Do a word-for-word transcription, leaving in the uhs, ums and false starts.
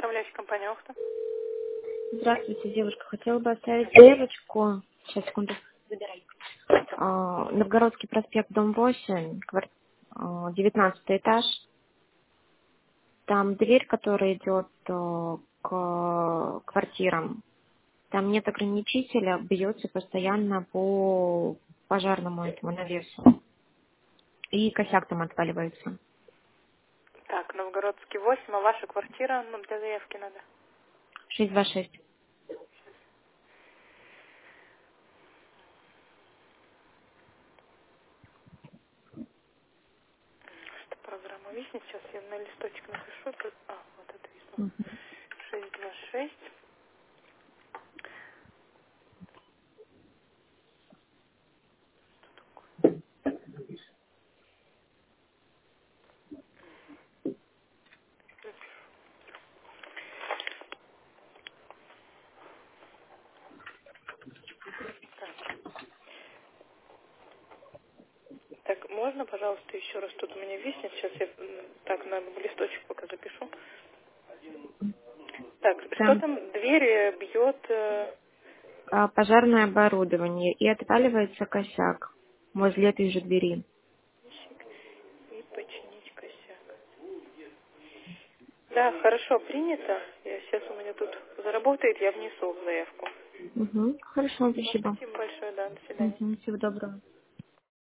управляющая компания Охта. Здравствуйте, девушка. Хотела бы оставить заявочку. Сейчас, секунду. Забирай. А, Новгородский проспект, дом восемь, квар- а, девятнадцатый этаж. Там дверь, которая идет а, к квартирам. Там нет ограничителя, бьется постоянно по пожарному этому навесу. И косяк там отваливается. Так, Новгородский восемь, а ваша квартира, ну, для заявки надо. шесть два шесть. Что программа виснет? Сейчас я на листочек напишу. Тут... А, вот это виснет. Мгм. шесть два шесть. Так, можно, пожалуйста, еще раз? Тут у меня виснет. Сейчас я м, так на листочек пока запишу. Так, что Там там? Дверь э, бьет... э, а, пожарное оборудование и отваливается косяк возле этой же двери. И починить косяк. Да, хорошо, принято. Я, сейчас у меня тут заработает, я внесу заявку. Угу. Хорошо, Ну, спасибо. спасибо большое, да, до свидания. Угу. Всего доброго.